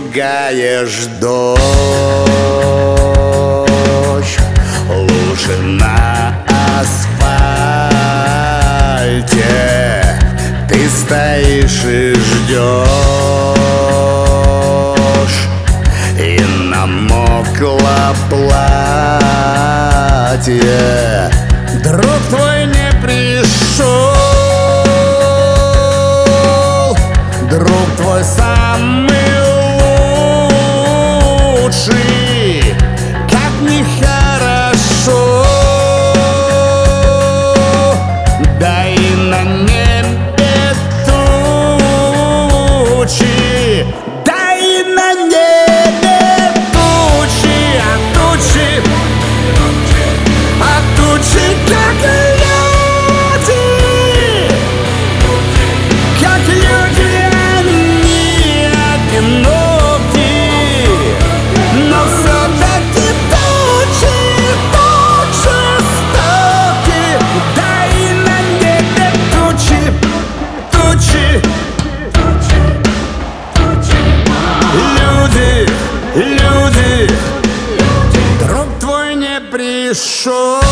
ругаешь дождь. Лужи на асфальте, ты стоишь и ждешь, и намокло платье. Друг твой не пришел, друг твой самый лучший, как нехорошо. Да и на небе тучи, да и на небе тучи, а тучи как люди, как люди они одиноки, но все-таки тучи жестоки. Да и на небе тучи. Люди, друг твой не пришел.